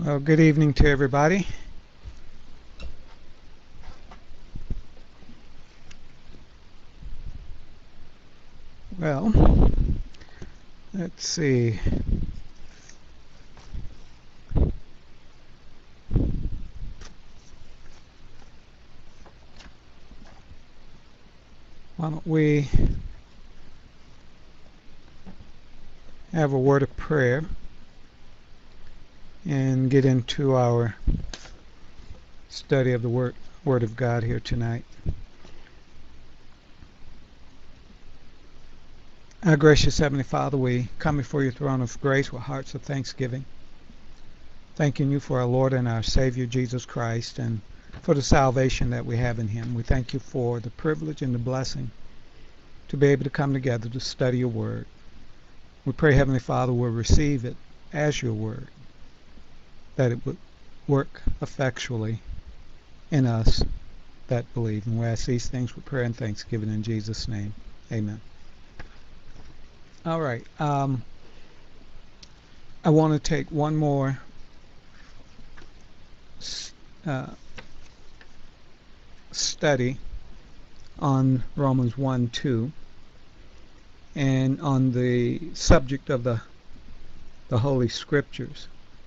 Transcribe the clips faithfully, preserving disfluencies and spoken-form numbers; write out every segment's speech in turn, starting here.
Well, good evening to everybody. Well, let's see. Why don't we have a word of prayer and get into our study of the Word, Word of God here tonight. Our gracious Heavenly Father, we come before your throne of grace with hearts of thanksgiving, thanking you for our Lord and our Savior Jesus Christ and for the salvation that we have in him. We thank you for the privilege and the blessing to be able to come together to study your word. We pray, Heavenly Father, we'll receive it as your word, that it would work effectually in us that believe. And we ask these things with prayer and thanksgiving in Jesus' name. Amen. All right. Um, I want to take one more uh, study on Romans one two and on the subject of the the Holy Scriptures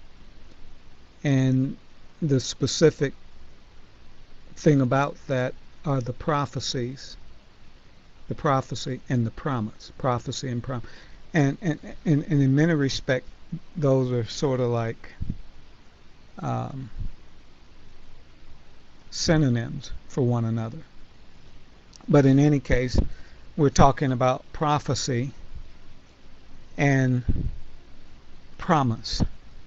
and the specific thing about that are the prophecies, the prophecy and the promise, prophecy and promise, and and, and, and in many respects those are sort of like um, synonyms for one another. But in any case, we're talking about prophecy and promise.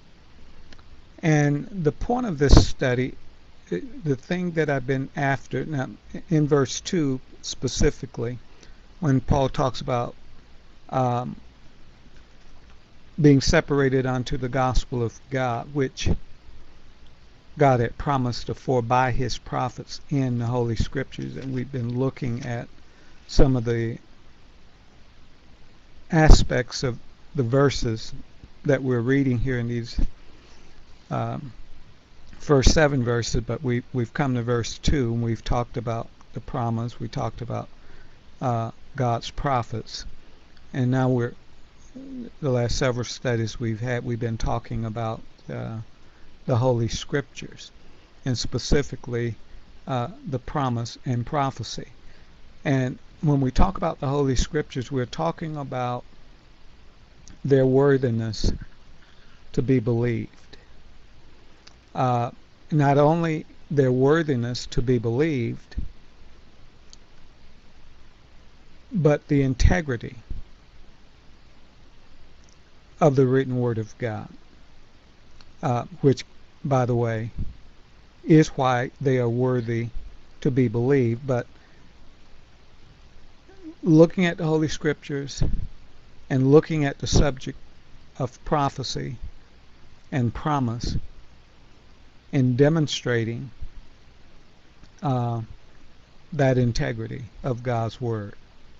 And the point of this study, the thing that I've been after, now in verse two specifically, when Paul talks about um, being separated unto the gospel of God, which God had promised afore by his prophets in the Holy Scriptures, and we've been looking at some of the aspects of the verses that we're reading here in these um, first seven verses, but we, we've come to verse two, and we've talked about the promise, we talked about uh, God's prophets, and now we're, the last several studies we've had, we've been talking about uh, the Holy Scriptures, and specifically uh, the promise and prophecy. And when we talk about the Holy Scriptures, we're talking about their worthiness to be believed. Uh, not only their worthiness to be believed, but the integrity of the written Word of God, uh, which, by the way, is why they are worthy to be believed. But looking at the Holy Scriptures and looking at the subject of prophecy and promise and demonstrating uh, that integrity of God's Word.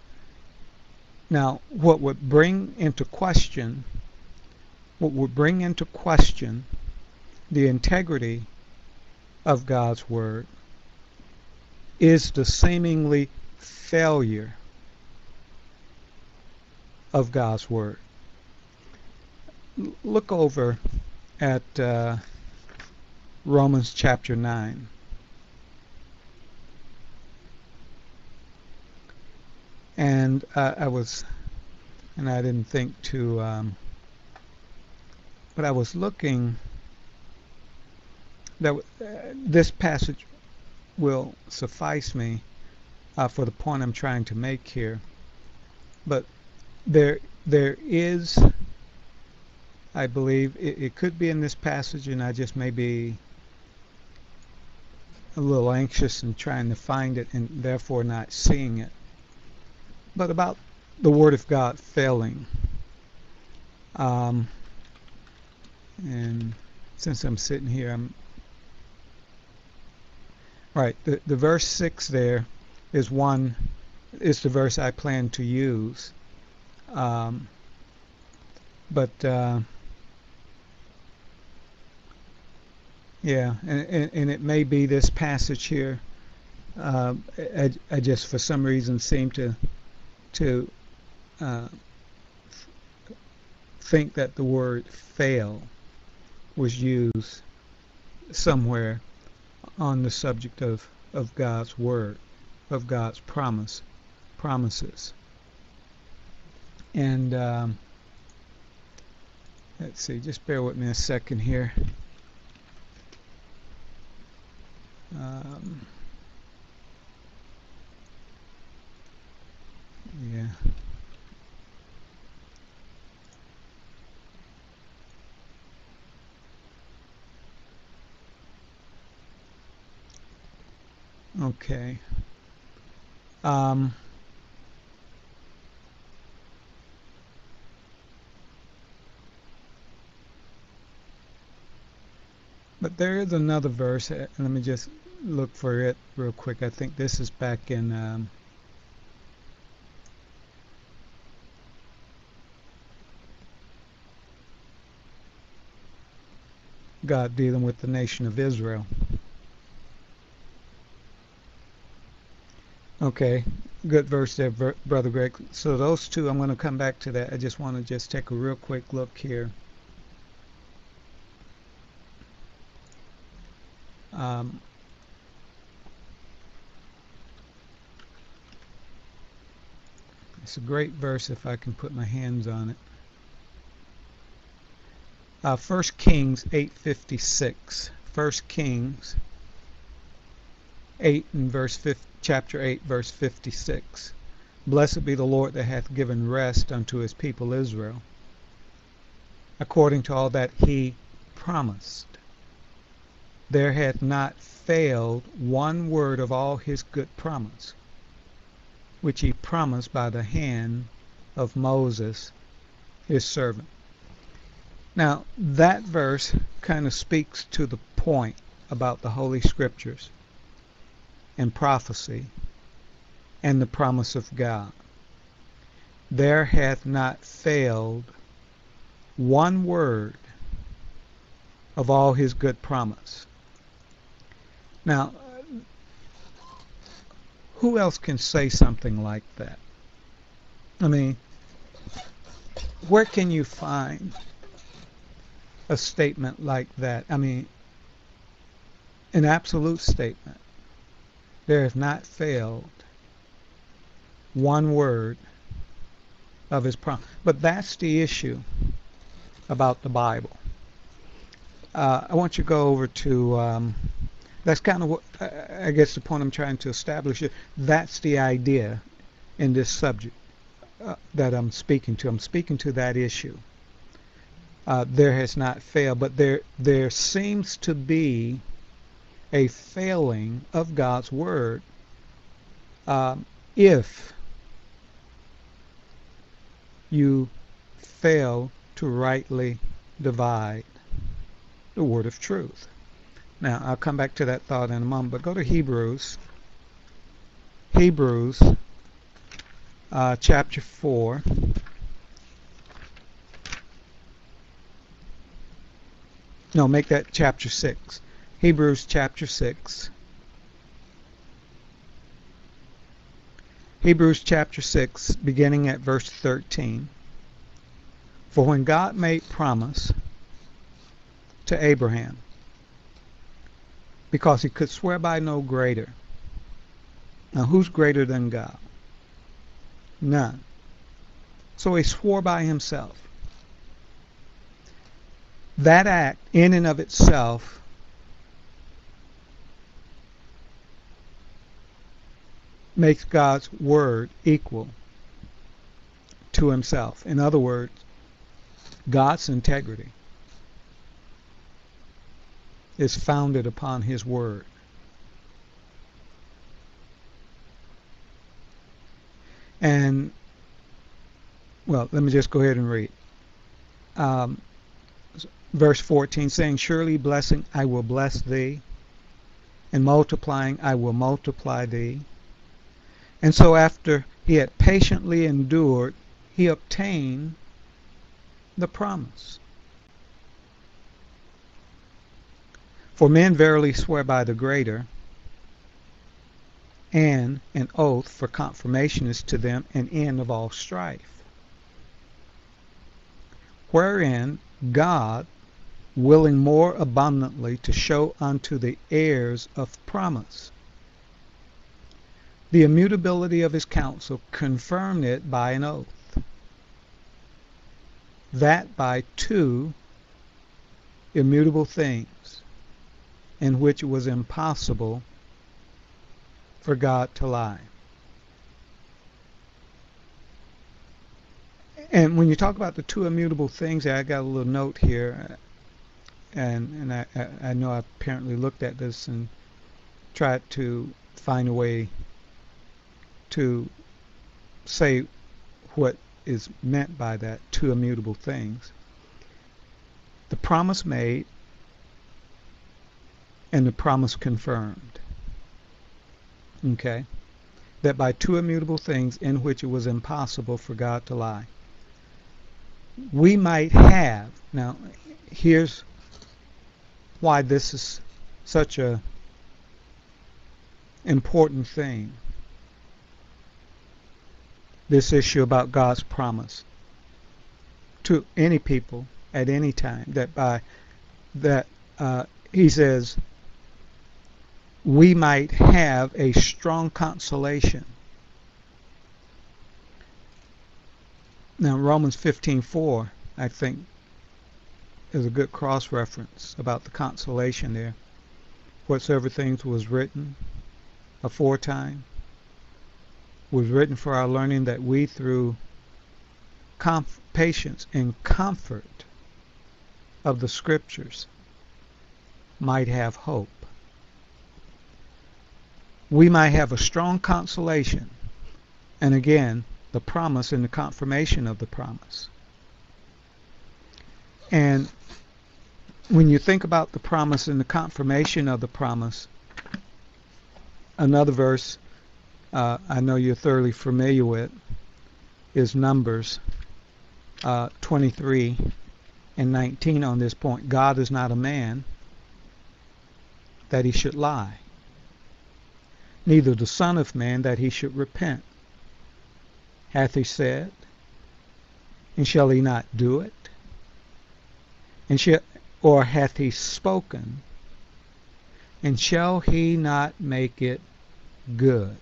Now, what would bring into question, what would bring into question the integrity of God's Word is the seemingly failure of God's Word. Look over at uh, Romans chapter nine. And uh, I was, and I didn't think to, um, but I was looking, that uh, this passage will suffice me uh, for the point I'm trying to make here. But there, there is, I believe, it, it could be in this passage, and I just may be a little anxious in trying to find it and therefore not seeing it. But about the Word of God failing. Um, and since I'm sitting here, I'm right. The the verse six there is one is the verse I plan to use. Um, but uh, Yeah, and, and, and it may be this passage here. Uh, I, I just, for some reason, seem to to uh, think that the word fail was used somewhere on the subject of, of God's word, of God's promise, promises. And um, let's see, just bear with me a second here. Um, yeah. Okay. Um, but there is another verse. uh, Let me just look for it real quick. I think this is back in um, God dealing with the nation of Israel. Okay, good verse there, Br- Brother Greg. So those two, I'm going to come back to that. I just want to just take a real quick look here. Um, it's a great verse if I can put my hands on it. Uh, First Kings eight fifty-six. First Kings eight and verse fifty, chapter eight, verse fifty-six. Blessed be the Lord that hath given rest unto his people Israel, according to all that he promised. There hath not failed one word of all his good promise, which he promised by the hand of Moses, his servant. Now, that verse kind of speaks to the point about the Holy Scriptures and prophecy and the promise of God. There hath not failed one word of all his good promise. Now, who else can say something like that? I mean, where can you find a statement like that? I mean, an absolute statement. There has not failed one word of his promise. But that's the issue about the Bible. Uh, I want you to go over to, um, that's kind of what, I guess the point I'm trying to establish is, that's the idea in this subject uh, that I'm speaking to. I'm speaking to that issue. Uh, there has not failed, but there there seems to be a failing of God's word um, if you fail to rightly divide the word of truth. Now, I'll come back to that thought in a moment, but go to Hebrews. Hebrews uh, chapter four. No, make that chapter six. Hebrews chapter six. Hebrews chapter six, beginning at verse thirteen. For when God made promise to Abraham, because he could swear by no greater. Now, who's greater than God? None. So he swore by himself. That act, in and of itself, makes God's word equal to himself. In other words, God's integrity is founded upon his word. And, well, let me just go ahead and read. Um, verse fourteen, saying, surely blessing I will bless thee, and multiplying I will multiply thee. And so after he had patiently endured, he obtained the promise. For men verily swear by the greater, and an oath for confirmation is to them an end of all strife, wherein God, willing more abundantly to show unto the heirs of promise the immutability of his counsel, confirmed it by an oath, that by two immutable things, in which it was impossible for God to lie. And when you talk about the two immutable things, I got a little note here, and, and I, I know I apparently looked at this and tried to find a way to say what is meant by that, two immutable things. The promise made and the promise confirmed. Okay? That by two immutable things in which it was impossible for God to lie. We might have, now here's why this is such a important thing, this issue about God's promise to any people at any time, that by that uh, he says we might have a strong consolation. Now Romans fifteen four, I think, is a good cross-reference about the consolation there. Whatsoever things was written aforetime was written for our learning, that we through comf- patience and comfort of the Scriptures might have hope. We might have a strong consolation, and again, the promise and the confirmation of the promise. And when you think about the promise and the confirmation of the promise, another verse uh, I know you're thoroughly familiar with is Numbers uh, twenty-three and nineteen on this point. God is not a man that he should lie, neither the Son of Man that he should repent. Hath he said, and shall he not do it? And shall, or hath he spoken, and shall he not make it good?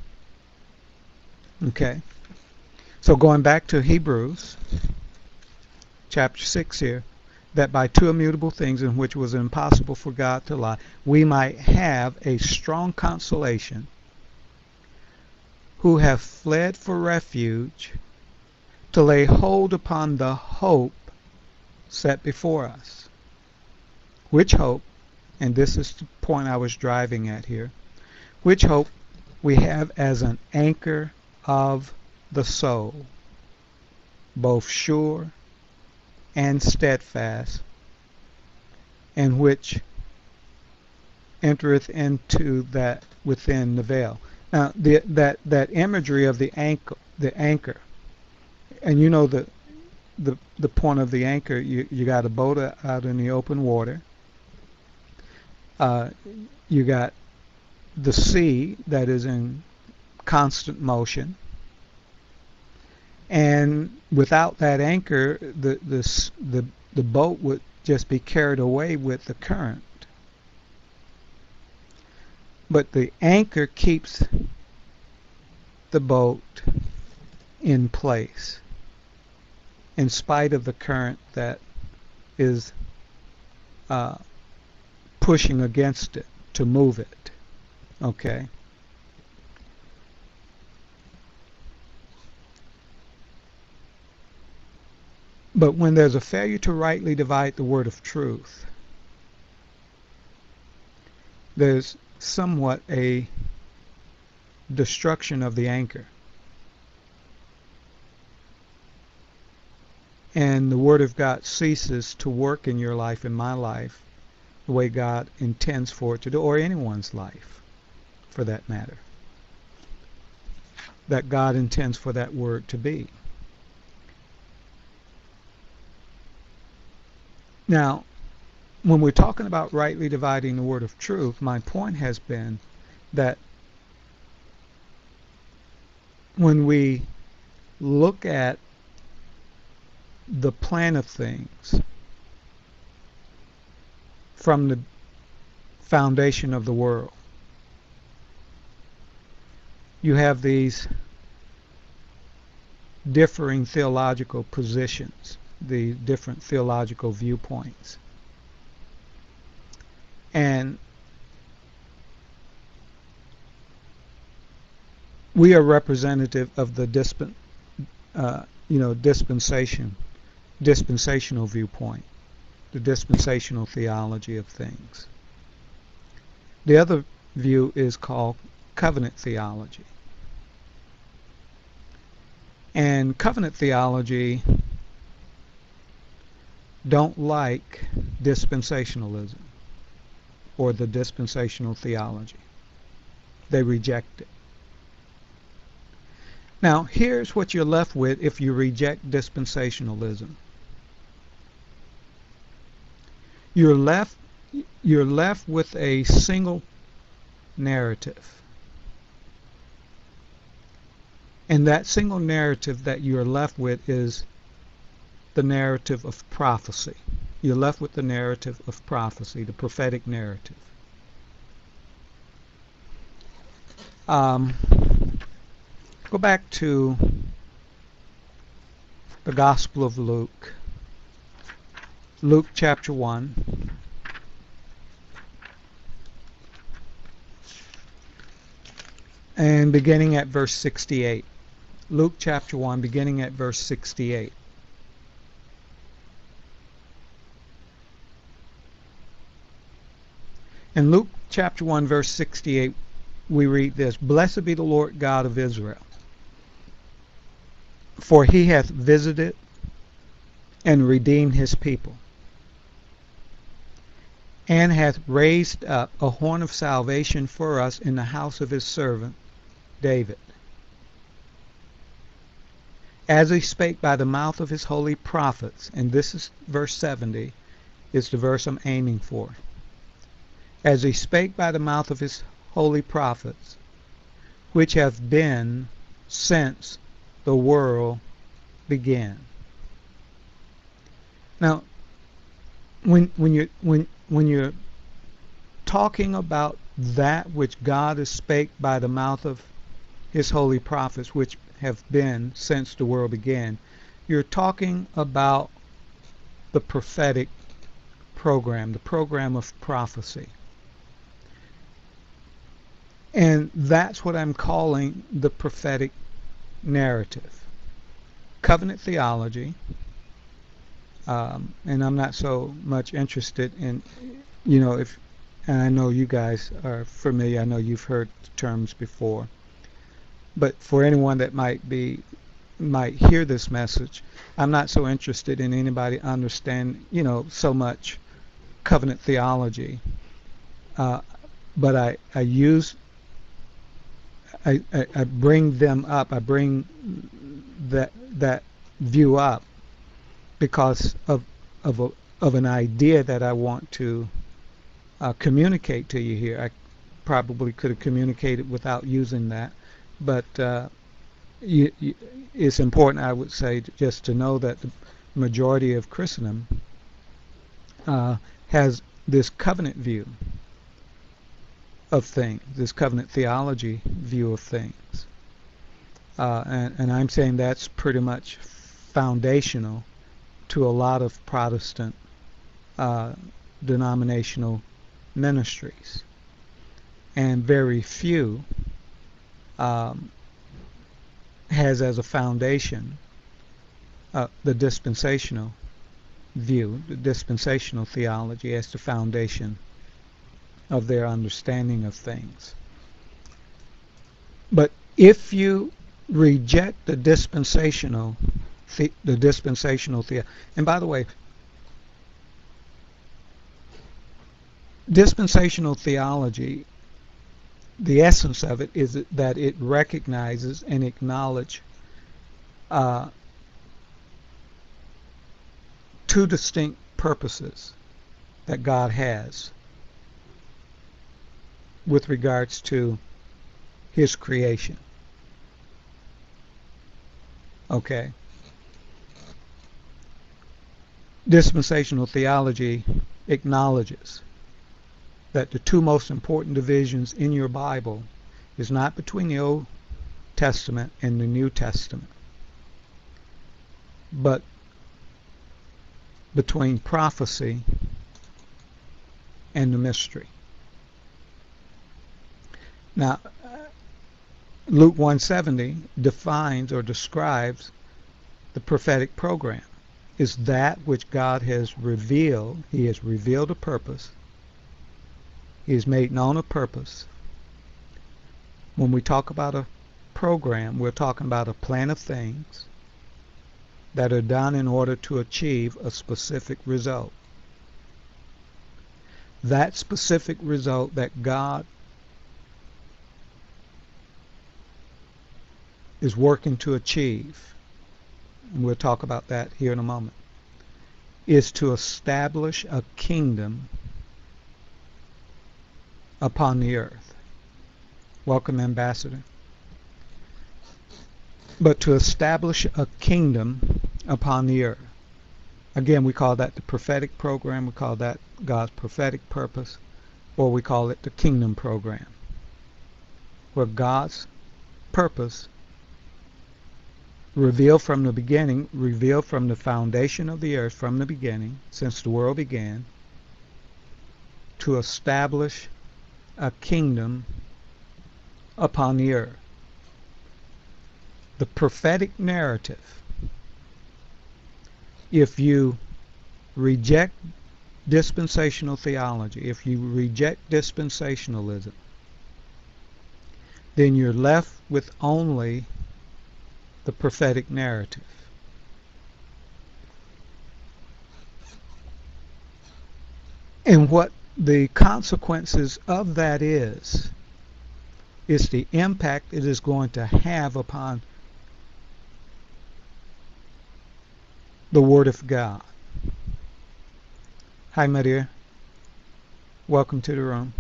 Okay. So going back to Hebrews chapter six here, that by two immutable things in which it was impossible for God to lie, we might have a strong consolation, who have fled for refuge, to lay hold upon the hope set before us. Which hope, and this is the point I was driving at here, which hope we have as an anchor of the soul, both sure and steadfast, and which entereth into that within the veil. Now, the, that that imagery of the anchor, the anchor, and you know the the the point of the anchor. You you got a boat out in the open water. Uh, you got the sea that is in constant motion, and without that anchor, the the the the boat would just be carried away with the current. But the anchor keeps the boat in place in spite of the current that is uh, pushing against it to move it. Okay? But when there's a failure to rightly divide the word of truth, there's somewhat a destruction of the anchor. And the Word of God ceases to work in your life, in my life, the way God intends for it to do, or anyone's life, for that matter, that God intends for that Word to be. Now, when we're talking about rightly dividing the word of truth, my point has been that when we look at the plan of things from the foundation of the world, you have these differing theological positions, the different theological viewpoints. And we are representative of the dispen, uh, you know, dispensation, dispensational viewpoint, the dispensational theology of things. The other view is called covenant theology. And covenant theology don't like dispensationalism or the dispensational theology. They reject it. Now, here's what you're left with if you reject dispensationalism. You're left, you're left with a single narrative. And that single narrative that you're left with is the narrative of prophecy. You're left with the narrative of prophecy, the prophetic narrative. Um, go back to the Gospel of Luke. Luke chapter one. And beginning at verse sixty-eight. Luke chapter one, beginning at verse sixty-eight. In Luke chapter one, verse sixty-eight, we read this: Blessed be the Lord God of Israel, for he hath visited and redeemed his people, and hath raised up a horn of salvation for us in the house of his servant David, as he spake by the mouth of his holy prophets. And this is verse seventy, is the verse I'm aiming for. As he spake by the mouth of his holy prophets, which have been since the world began. Now, when when you when when you're talking about that which God has spake by the mouth of his holy prophets, which have been since the world began, you're talking about the prophetic program, the program of prophecy. And that's what I'm calling the prophetic narrative. Covenant theology, um, and I'm not so much interested in, you know, if, and I know you guys are familiar, I know you've heard the terms before, but for anyone that might be, might hear this message, I'm not so interested in anybody understand, you know, so much covenant theology, uh, but I, I use I, I, I bring them up, I bring that that view up because of of a, of an idea that I want to uh, communicate to you here. I probably could have communicated without using that, but uh, you, you, it's important, I would say, just to know that the majority of Christendom uh, has this covenant view of things, this covenant theology view of things. Uh, and, and I'm saying that's pretty much foundational to a lot of Protestant uh, denominational ministries. And very few um, has as a foundation uh, the dispensational view, the dispensational theology as the foundation of their understanding of things. But if you reject the dispensational, the, the dispensational theology, and by the way, dispensational theology, the essence of it is that it recognizes and acknowledges uh, two distinct purposes that God has with regards to his creation. Okay. Dispensational theology acknowledges that the two most important divisions in your Bible is not between the Old Testament and the New Testament, but between prophecy and the mystery. Now, Luke one seventy defines or describes the prophetic program. Is that which God has revealed. He has revealed a purpose. He has made known a purpose. When we talk about a program, we're talking about a plan of things that are done in order to achieve a specific result. That specific result that God is working to achieve, and we'll talk about that here in a moment, is to establish a kingdom upon the earth. Welcome, Ambassador. But to establish a kingdom upon the earth. Again, we call that the prophetic program, we call that God's prophetic purpose, or we call it the kingdom program, where God's purpose revealed from the beginning, revealed from the foundation of the earth, from the beginning, since the world began, to establish a kingdom upon the earth. The prophetic narrative, if you reject dispensational theology, if you reject dispensationalism, then you're left with only the prophetic narrative. And what the consequences of that is, is the impact it is going to have upon the Word of God. Hi, Maria. Welcome to the room.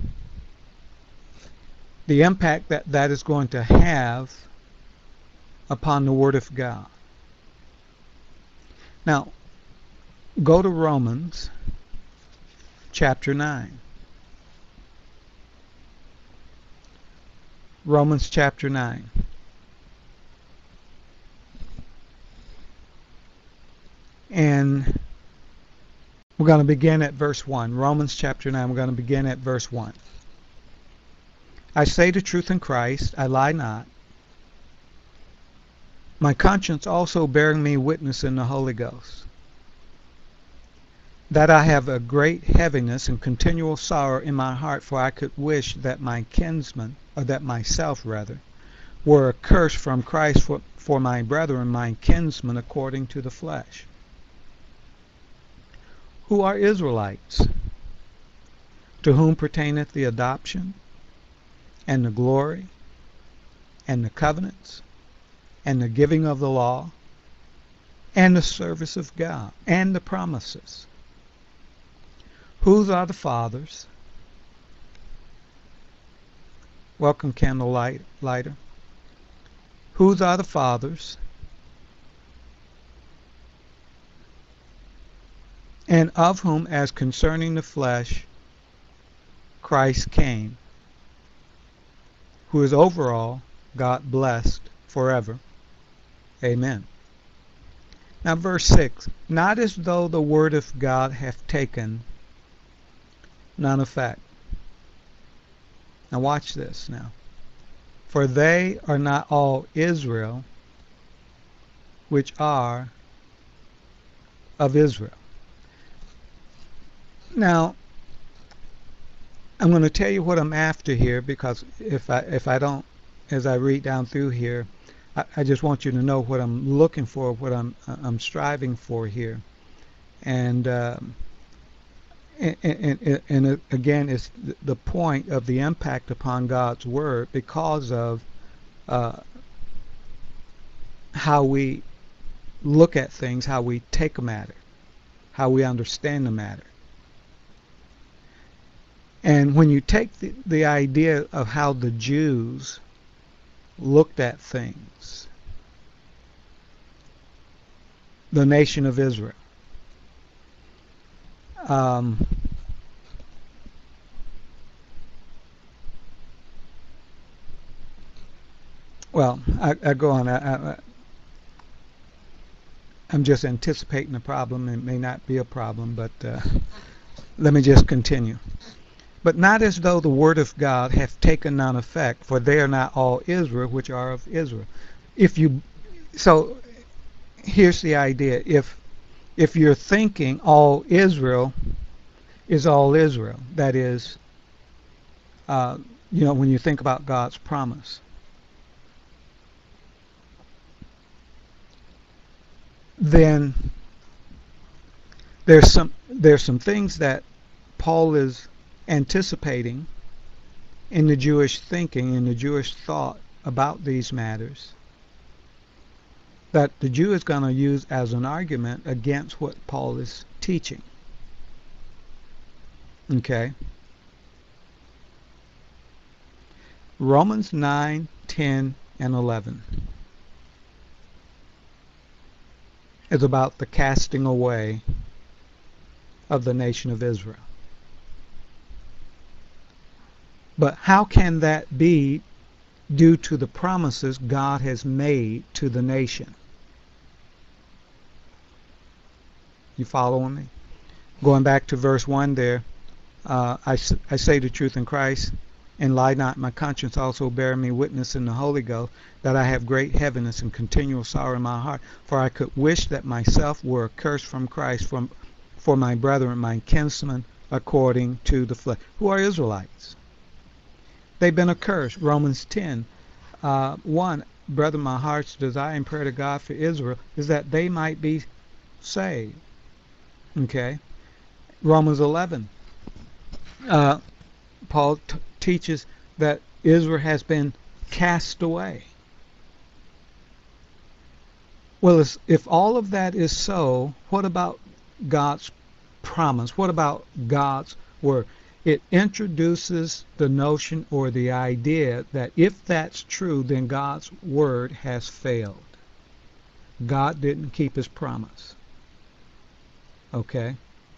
The impact that that is going to have upon the Word of God. Now, go to Romans chapter nine. Romans chapter nine. And we're going to begin at verse one. Romans chapter nine, we're going to begin at verse one. I say the truth in Christ, I lie not. My conscience also bearing me witness in the Holy Ghost, that I have a great heaviness and continual sorrow in my heart, for I could wish that my kinsman, or that myself rather, were accursed from Christ for, for my brethren, my kinsmen according to the flesh, who are Israelites, to whom pertaineth the adoption, and the glory, and the covenants, and the giving of the law, and the service of God, and the promises. Whose are the fathers? Welcome, candle light, lighter. Whose are the fathers? And of whom, as concerning the flesh, Christ came, who is over all, God blessed forever. Amen. Now verse six, not as though the word of God hath taken none effect. Now watch this now. For they are not all Israel which are of Israel. Now, I'm going to tell you what I'm after here, because if I if I don't, as I read down through here, I, I just want you to know what I'm looking for, what I'm I'm striving for here, and um, and, and, and again, it's the point of the impact upon God's Word, because of uh, how we look at things, how we take a matter, how we understand the matter. And when you take the, the idea of how the Jews looked at things, the nation of Israel, um, well, I, I go on. I, I, I'm just anticipating a problem. It may not be a problem, but uh, let me just continue. But not as though the word of God hath taken none effect, for they are not all Israel which are of Israel. If you, so here's the idea. If if you're thinking all Israel is all Israel, that is, uh, you know, when you think about God's promise, then there's some there's some things that Paul is anticipating in the Jewish thinking, in the Jewish thought about these matters, that the Jew is going to use as an argument against what Paul is teaching. Okay? Romans nine, ten, and eleven is about the casting away of the nation of Israel. But how can that be due to the promises God has made to the nation? You following me? Going back to verse one there, uh, I, I say the truth in Christ, and lie not, my conscience also bear me witness in the Holy Ghost, that I have great heaviness and continual sorrow in my heart. For I could wish that myself were accursed from Christ from, for my brethren, my kinsmen, according to the flesh. Who are Israelites? They've been accursed. Romans ten, uh, one, brethren, my heart's desire and prayer to God for Israel is that they might be saved. Okay? Romans eleven, uh, Paul t- teaches that Israel has been cast away. Well, if all of that is so, what about God's promise? What about God's word? It introduces the notion or the idea that if that's true, then God's word has failed. God didn't keep his promise. Okay?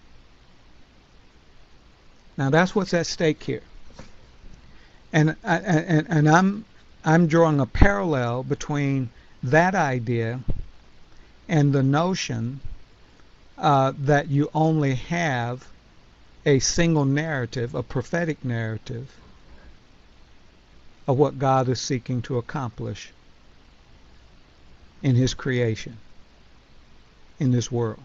Now that's what's at stake here. And and and I'm I'm drawing a parallel between that idea and the notion uh, that you only have a single narrative, a prophetic narrative of what God is seeking to accomplish in his creation, in this world.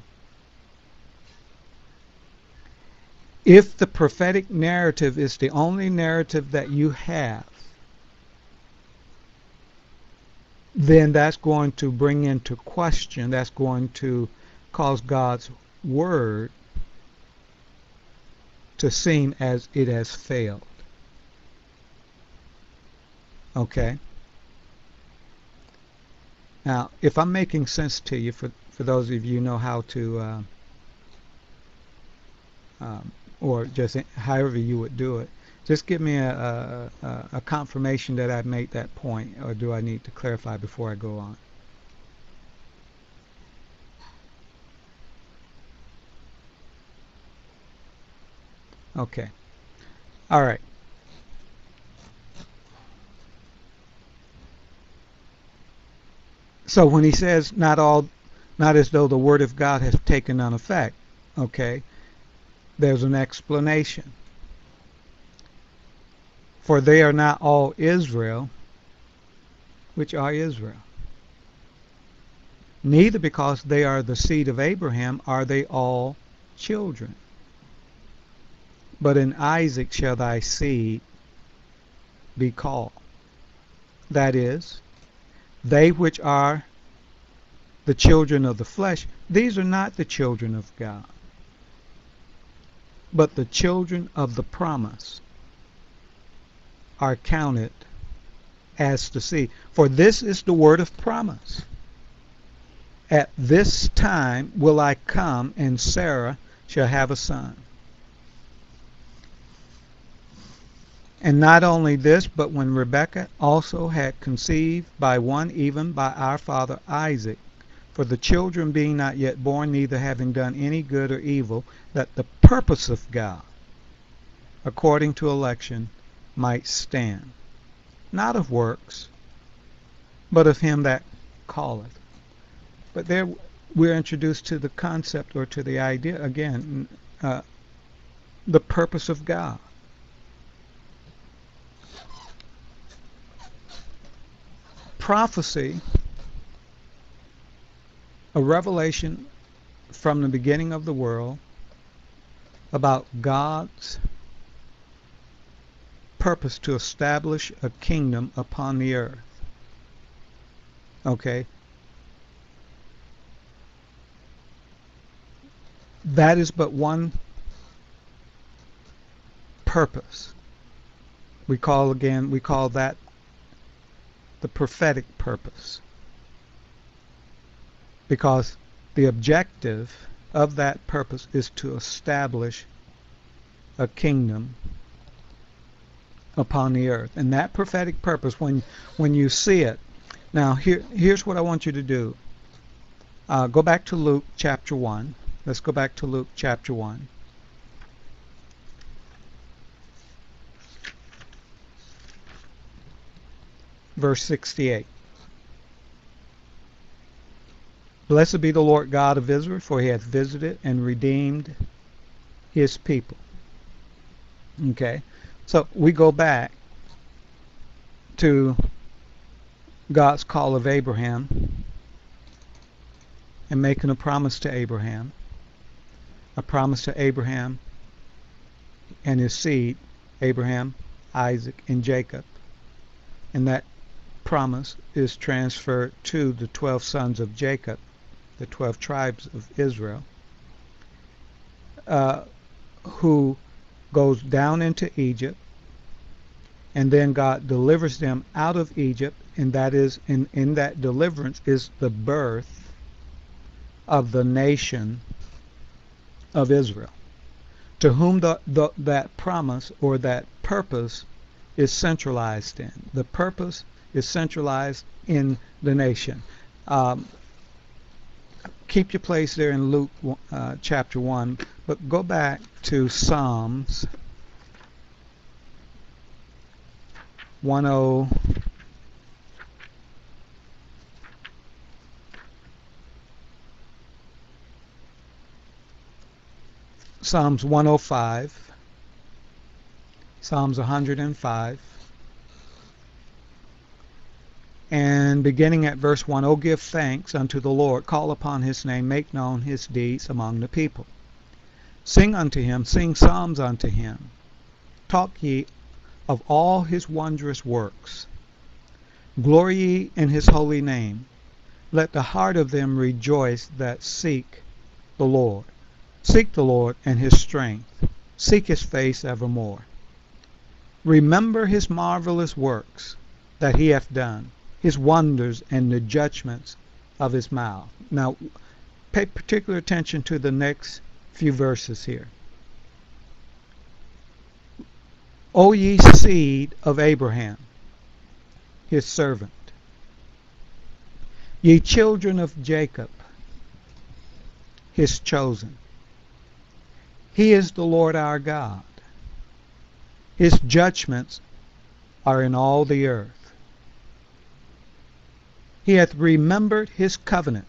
If the prophetic narrative is the only narrative that you have, then that's going to bring into question, that's going to cause God's word to seem as it has failed. Okay? Now, if I'm making sense to you, for, for those of you who know how to, uh, um, or just however you would do it, just give me a, a, a confirmation that I've made that point, or do I need to clarify before I go on? Okay. All right. So when he says not all, not as though the word of God has taken none effect, okay, there's an explanation. For they are not all Israel, which are Israel. Neither because they are the seed of Abraham are they all children. But in Isaac shall thy seed be called. That is, they which are the children of the flesh, these are not the children of God, but the children of the promise are counted as the seed. For this is the word of promise. At this time will I come, and Sarah shall have a son. And not only this, but when Rebekah also had conceived by one even by our father Isaac, for the children being not yet born, neither having done any good or evil, that the purpose of God, according to election, might stand, not of works, but of him that calleth. But there we're introduced to the concept, or to the idea, again, uh, the purpose of God. Prophecy, a revelation from the beginning of the world about God's purpose to establish a kingdom upon the earth. Okay? That is but one purpose. We call again, we call that the prophetic purpose. Because the objective of that purpose is to establish a kingdom upon the earth. And that prophetic purpose, when when you see it, now here here's what I want you to do. Uh, go back to Luke chapter one. Let's go back to Luke chapter one. Verse sixty-eight. Blessed be the Lord God of Israel, for he hath visited and redeemed his people. Okay, so we go back to God's call of Abraham and making a promise to Abraham, a promise to Abraham and his seed, Abraham, Isaac, and Jacob. And that promise is transferred to the twelve sons of Jacob, the twelve tribes of Israel, uh, who goes down into Egypt, and then God delivers them out of Egypt, and that is in, in that deliverance is the birth of the nation of Israel, to whom the, the, that promise or that purpose is centralized in. The purpose is centralized in the nation. Um, keep your place there in Luke uh, chapter one, but go back to Psalms one oh Psalms one oh five, Psalms one hundred five, and beginning at verse one, O give thanks unto the Lord, call upon his name, make known his deeds among the people. Sing unto him, sing psalms unto him. Talk ye of all his wondrous works. Glory ye in his holy name. Let the heart of them rejoice that seek the Lord. Seek the Lord and his strength. Seek his face evermore. Remember his marvelous works that he hath done, his wonders and the judgments of his mouth. Now, pay particular attention to the next few verses here. O ye seed of Abraham, his servant, ye children of Jacob, his chosen. He is the Lord our God. His judgments are in all the earth. He hath remembered his covenant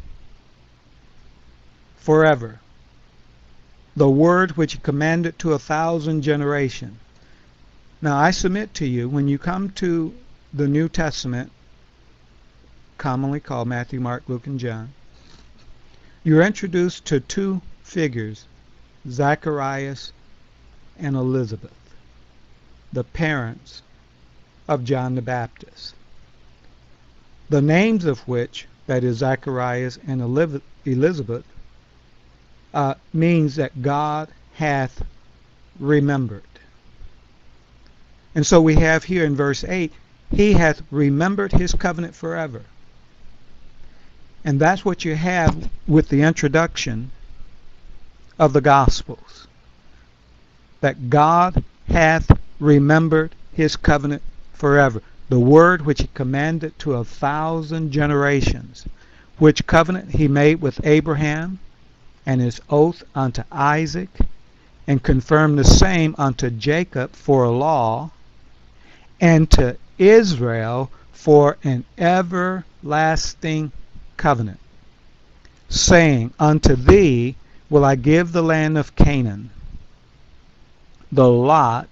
forever, the word which he commanded to a thousand generations. Now I submit to you, when you come to the New Testament, commonly called Matthew, Mark, Luke, and John, you're introduced to two figures, Zacharias and Elizabeth, the parents of John the Baptist, the names of which, that is Zacharias and Elizabeth, uh, means that God hath remembered. And so we have here in verse eight, he hath remembered his covenant forever. And that's what you have with the introduction of the Gospels, that God hath remembered his covenant forever. The word which he commanded to a thousand generations, which covenant he made with Abraham, and his oath unto Isaac, and confirmed the same unto Jacob for a law, and to Israel for an everlasting covenant, saying, unto thee will I give the land of Canaan, the lot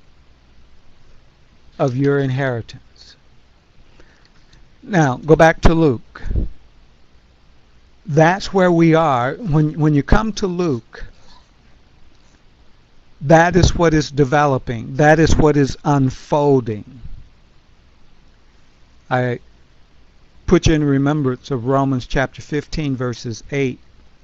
of your inheritance. Now, go back to Luke. That's where we are. When, when you come to Luke, that is what is developing. That is what is unfolding. I put you in remembrance of Romans chapter fifteen, verses eight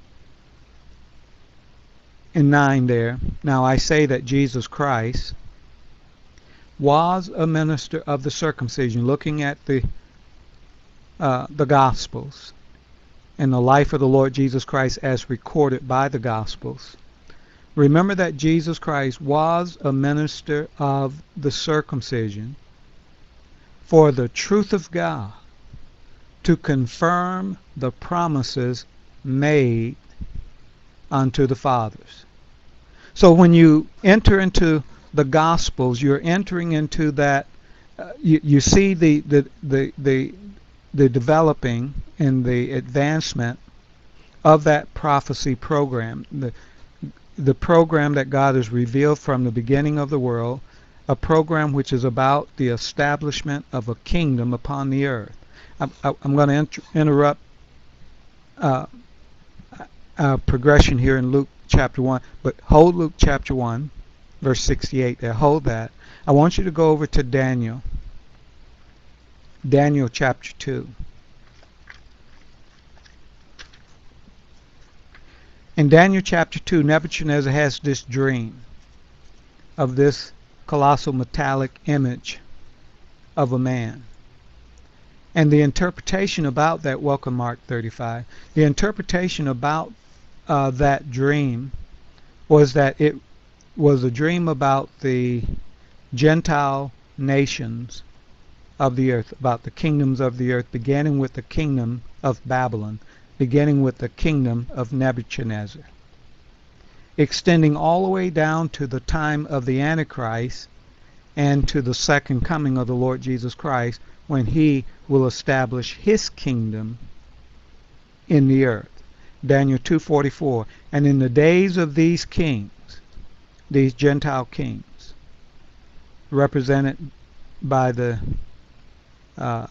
and nine there. Now I say that Jesus Christ was a minister of the circumcision, looking at the uh, the Gospels and the life of the Lord Jesus Christ as recorded by the Gospels. Remember that Jesus Christ was a minister of the circumcision for the truth of God, to confirm the promises made unto the fathers. So when you enter into the Gospels, you're entering into that. Uh, you, you see the the the the the developing and the advancement of that prophecy program, the the program that God has revealed from the beginning of the world, a program which is about the establishment of a kingdom upon the earth. I, I, I'm going to inter interrupt uh, uh, progression here in Luke chapter one, but hold Luke chapter one, verse sixty-eight there. Hold that. I want you to go over to Daniel. Daniel chapter two. In Daniel chapter two, Nebuchadnezzar has this dream of this colossal metallic image of a man. And the interpretation about that, welcome Mark thirty-five, the interpretation about uh, that dream was that it was a dream about the Gentile nations of the earth, about the kingdoms of the earth, beginning with the kingdom of Babylon, beginning with the kingdom of Nebuchadnezzar, extending all the way down to the time of the Antichrist and to the second coming of the Lord Jesus Christ, when he will establish his kingdom in the earth. Daniel two forty-four. And in the days of these kings, these Gentile kings, represented by the uh,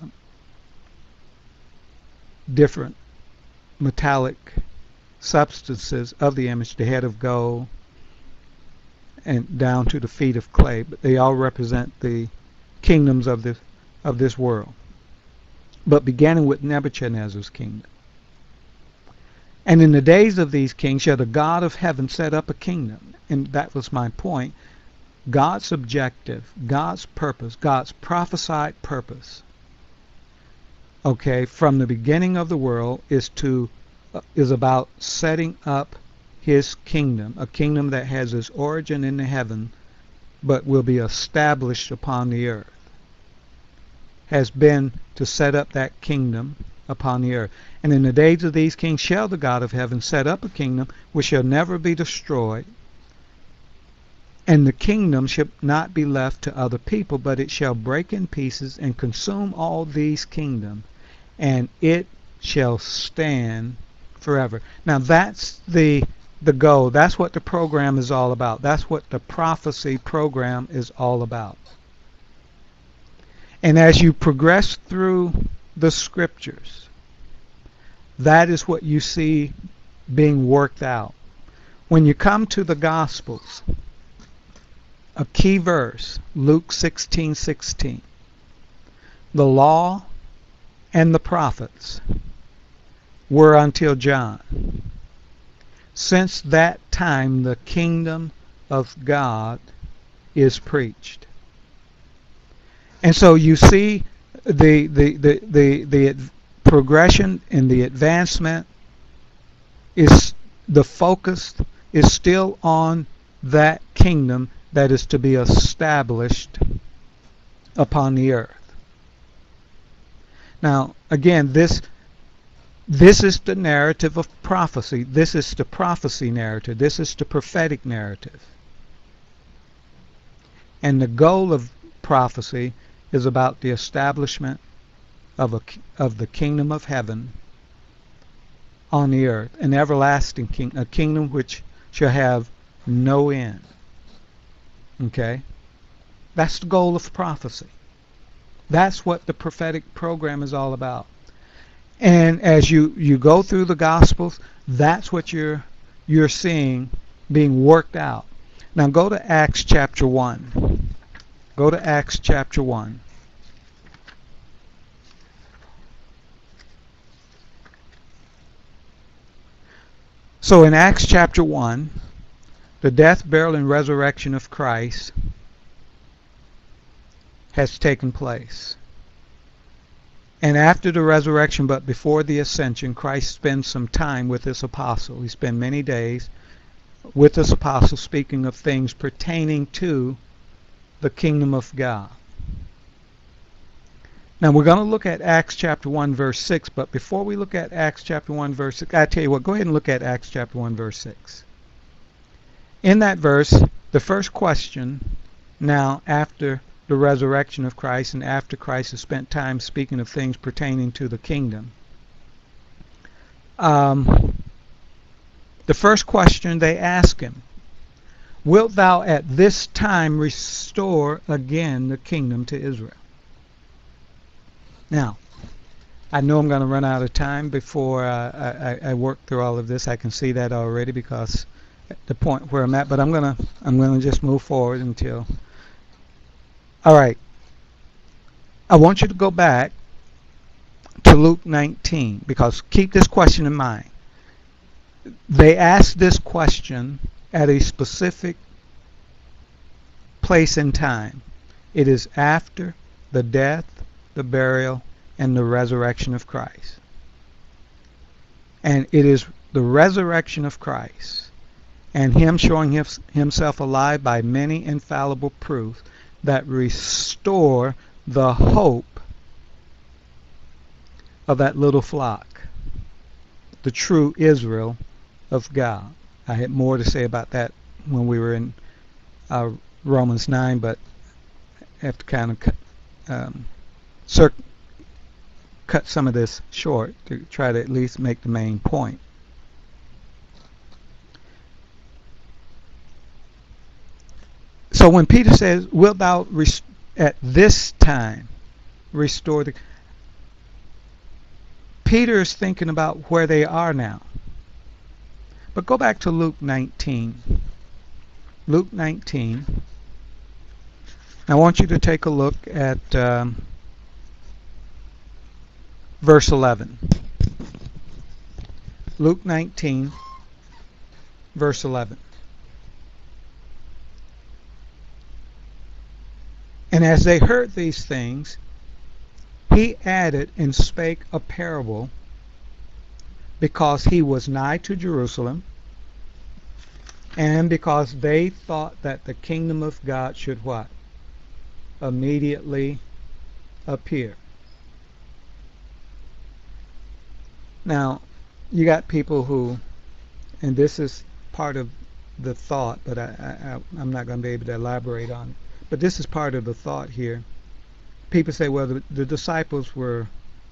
different metallic substances of the image, the head of gold and down to the feet of clay, but they all represent the kingdoms of this of this world, but beginning with Nebuchadnezzar's kingdom. And in the days of these kings shall the God of heaven set up a kingdom. And that was my point. God's objective, God's purpose, God's prophesied purpose, okay, from the beginning of the world is to uh, is about setting up his kingdom, a kingdom that has its origin in the heaven but will be established upon the earth, has been to set up that kingdom upon the earth. And in the days of these kings shall the God of heaven set up a kingdom which shall never be destroyed, and the kingdom shall not be left to other people, but it shall break in pieces and consume all these kingdoms, and it shall stand forever. Now that's the the goal. That's what the program is all about. That's what the prophecy program is all about. And as you progress through the scriptures, that is what you see being worked out. When you come to the Gospels, a key verse, Luke sixteen sixteen, the law and the prophets were until John. Since that time the kingdom of God is preached. And so you see the the the the, the progression and the advancement is, the focus is still on that kingdom that is to be established upon the earth. Now, again, this this is the narrative of prophecy. This is the prophecy narrative. This is the prophetic narrative. And the goal of prophecy is about the establishment of a of the kingdom of heaven on the earth, an everlasting king, a kingdom which shall have no end. Okay? That's the goal of prophecy. That's what the prophetic program is all about. And as you, you go through the Gospels, that's what you're you're seeing being worked out. Now go to Acts chapter one. Go to Acts chapter one. So in Acts chapter one, the death, burial, and resurrection of Christ has taken place. And after the resurrection, but before the ascension, Christ spends some time with his apostle. He spent many days with his apostle speaking of things pertaining to the kingdom of God. Now we're going to look at Acts chapter one verse six, but before we look at Acts chapter one verse six, I tell you what, go ahead and look at Acts chapter one verse six. In that verse, the first question, now after the resurrection of Christ and after Christ has spent time speaking of things pertaining to the kingdom, um, the first question they ask him, wilt thou at this time restore again the kingdom to Israel? Now, I know I'm going to run out of time before uh, I, I work through all of this. I can see that already because at the point where I'm at, but I'm going to I'm going to just move forward until. All right. I want you to go back to Luke nineteen, because keep this question in mind. They asked this question at a specific place and time. It is after the death, the burial, and the resurrection of Christ. And it is the resurrection of Christ and him showing himself alive by many infallible proofs that restore the hope of that little flock, the true Israel of God. I had more to say about that when we were in uh, Romans nine, but I have to kind of cut, um, cir- cut some of this short to try to at least make the main point. So when Peter says, wilt thou rest- at this time restore the... Peter is thinking about where they are now. But go back to Luke nineteen. Luke nineteen. I want you to take a look at um, verse eleven. Luke nineteen, verse eleven. And as they heard these things, he added and spake a parable, because he was nigh to Jerusalem, and because they thought that the kingdom of God should what? Immediately appear. Now, you got people who, and this is part of the thought, but I, I, I'm not going to be able to elaborate on it. But this is part of the thought here. People say, well, the, the disciples were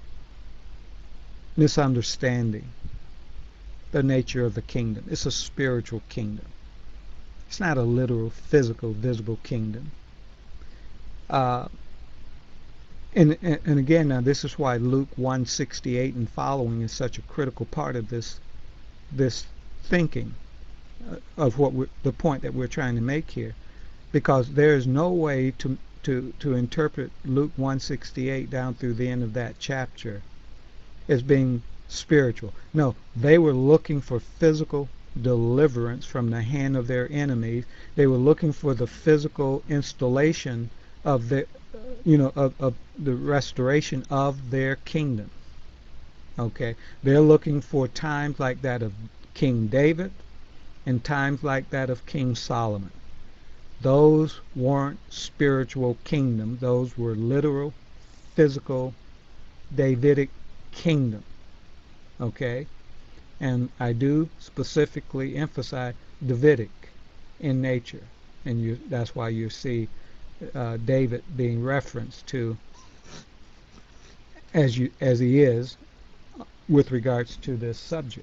misunderstanding the nature of the kingdom. It's a spiritual kingdom. It's not a literal, physical, visible kingdom. Uh, and, and, and again, now this is why Luke one sixty-eight and following is such a critical part of this this thinking uh, of what we're, the point that we're trying to make here. Because there is no way to, to, to interpret Luke one sixty-eight down through the end of that chapter as being spiritual. No, they were looking for physical deliverance from the hand of their enemies. They were looking for the physical installation of the, you know, of, of the restoration of their kingdom. Okay, they're looking for times like that of King David in times like that of King Solomon. Those weren't spiritual kingdoms. Those were literal, physical, Davidic kingdom. Okay? And I do specifically emphasize Davidic in nature. And you, that's why you see uh, David being referenced to as you as he is with regards to this subject.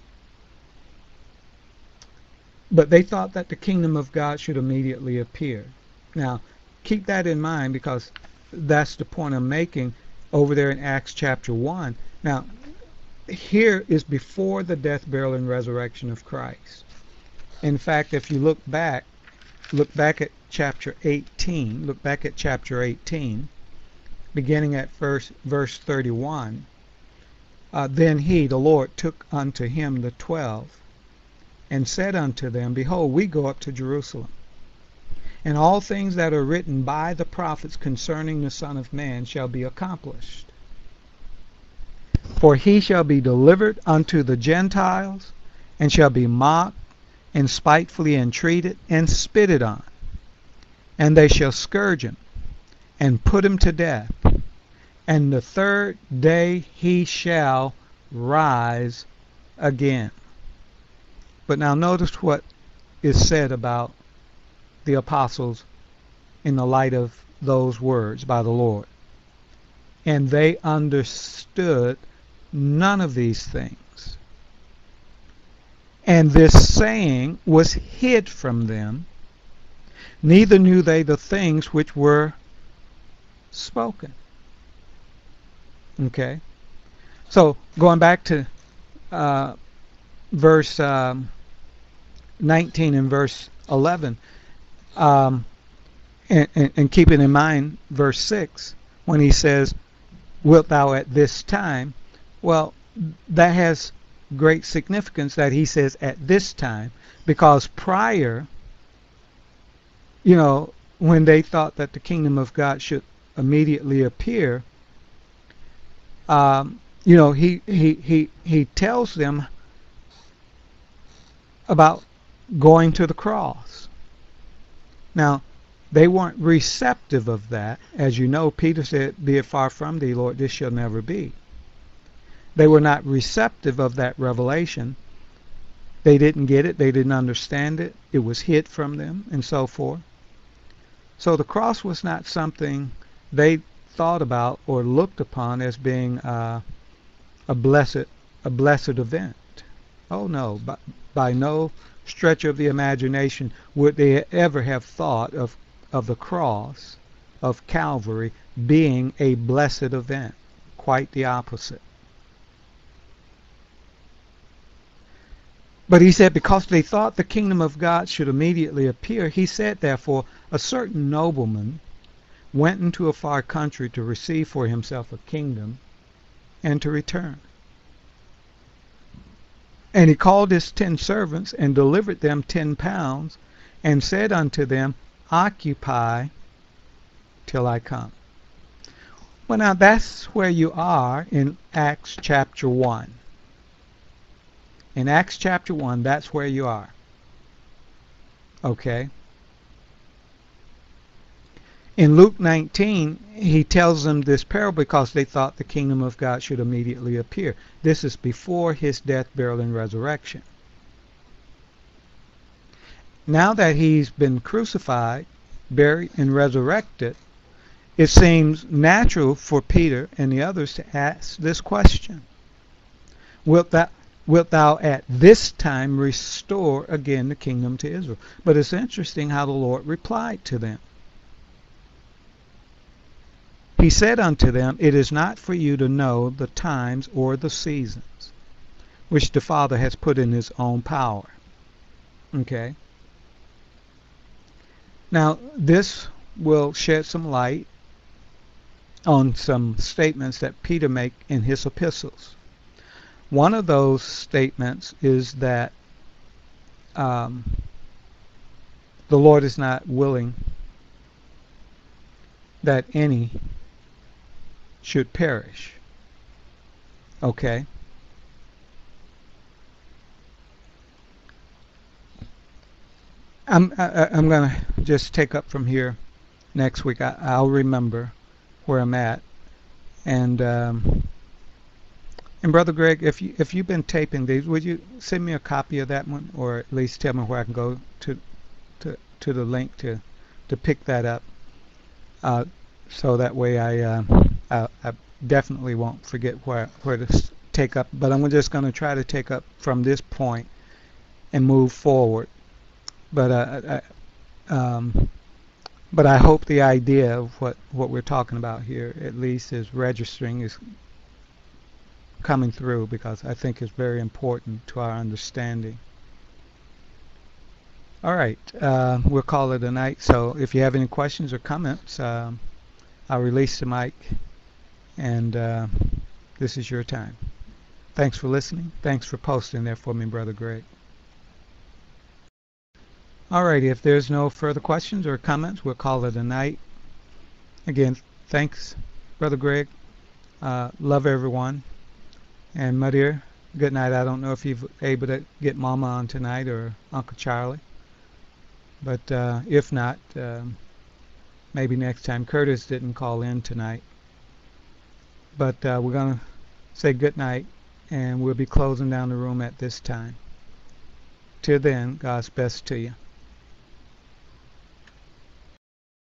But they thought that the kingdom of God should immediately appear. Now, keep that in mind, because that's the point I'm making over there in Acts chapter one. Now, here is before the death, burial, and resurrection of Christ. In fact, if you look back, look back at chapter eighteen, look back at chapter eighteen, beginning at verse, verse thirty-one, uh, then he, the Lord, took unto him the twelve, and said unto them, Behold, we go up to Jerusalem, and all things that are written by the prophets concerning the Son of Man shall be accomplished. For he shall be delivered unto the Gentiles, and shall be mocked, and spitefully entreated, and spitted on. And they shall scourge him, and put him to death. And the third day he shall rise again. But now notice what is said about the apostles in the light of those words by the Lord. And they understood none of these things. And this saying was hid from them, neither knew they the things which were spoken. Okay? So, going back to uh, verse um, nineteen and verse eleven, um, and, and, and keeping in mind verse six, when he says, Wilt thou at this time? Well, that has great significance that he says at this time, because prior, you know, when they thought that the kingdom of God should immediately appear, um, you know, he, he, he, he tells them about going to the cross. Now, they weren't receptive of that. As you know, Peter said, Be it far from thee, Lord, this shall never be. They were not receptive of that revelation. They didn't get it. They didn't understand it. It was hid from them, and so forth. So the cross was not something they thought about or looked upon as being uh, a blessed, a blessed event. Oh no, by, by no stretch of the imagination would they ever have thought of of the cross of Calvary being a blessed event. Quite the opposite. But he said, because they thought the kingdom of God should immediately appear, he said, therefore, a certain nobleman went into a far country to receive for himself a kingdom and to return. And he called his ten servants and delivered them ten pounds and said unto them, Occupy till I come. Well, now that's where you are in Acts chapter one. In Acts chapter one, that's where you are. Okay? In Luke nineteen, he tells them this parable because they thought the kingdom of God should immediately appear. This is before his death, burial, and resurrection. Now that he's been crucified, buried, and resurrected, it seems natural for Peter and the others to ask this question. Wilt thou, wilt thou at this time restore again the kingdom to Israel? But it's interesting how the Lord replied to them. He said unto them, It is not for you to know the times or the seasons, which the Father has put in his own power. Okay? Now, this will shed some light on some statements that Peter makes in his epistles. One of those statements is that um, the Lord is not willing that any should perish. Okay? I'm I, I- I'm gonna just take up from here next week. I, I'll remember where I'm at, and um, and Brother Greg, if you if you've been taping these, would you send me a copy of that one, or at least tell me where I can go to to to the link to to pick that up, uh, so that way I, uh, I I definitely won't forget where where to s- take up. But I'm just going to try to take up from this point and move forward. But uh, I, um, but I hope the idea of what what we're talking about here at least is registering, is coming through, because I think it's very important to our understanding. All right, uh, we'll call it a night. So if you have any questions or comments, um, I'll release the mic, and uh, this is your time. Thanks for listening. Thanks for posting there for me, Brother Greg. All righty, if there's no further questions or comments, we'll call it a night. Again, thanks, Brother Greg. Uh, love everyone. And Madir, good night. I don't know if you're able to get Mama on tonight or Uncle Charlie, but uh, if not, um, maybe next time. Curtis didn't call in tonight, but uh, we're going to say good night, and we'll be closing down the room at this time. Till then, God's best to you.